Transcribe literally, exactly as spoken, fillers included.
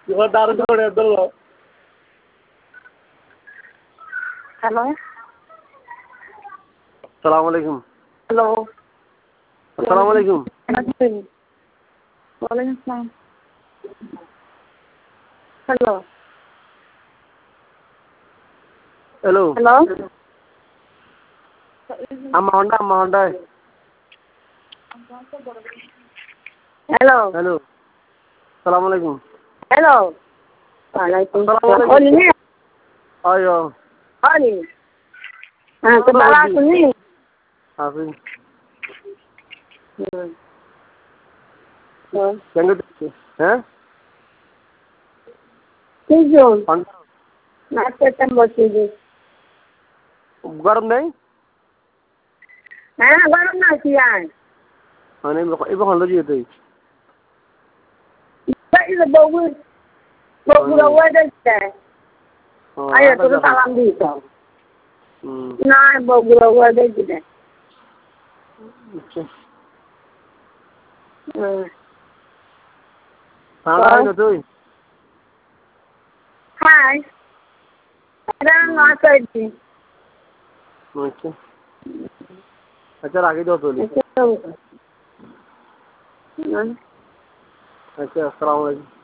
এবার দারুণ করে ধরলো। হ্যালো আসসালামু আলাইকুম। হ্যালো আসসালামু আলাইকুম। ওয়ালাইকুম আসসালাম। হ্যালো হ্যালো হ্যালো আম্মা হন্ডা আম্মা হন্ডা হ্যালো হ্যালো আসসালামু আলাইকুম। হ্যালো ওয়ালাইকুম আসসালামু আসসালাম। আলাইকুম। ওলি নে আয়ো ওলি হ্যাঁ তো বাবা শুনি। আসি হুম হুম কেন দিচ্ছি হ্যাঁ তিনজন হন্ডা না পেতাম বসে যে গরম নেই হ্যাঁ গরম না কি আর মানে এবার হন্ডা দিয়ে তুই এই বউ বউগুলো ওয়াইছে আরে তোর সালাম দিছ না বউগুলো ওয়াইছে আচ্ছা হুম হ্যাঁ না তুই হাই এটা না চাইছি আচ্ছা আচ্ছা রাখি দাও তুলি আচ্ছা আচ্ছা আসসালামু আলাইকুম।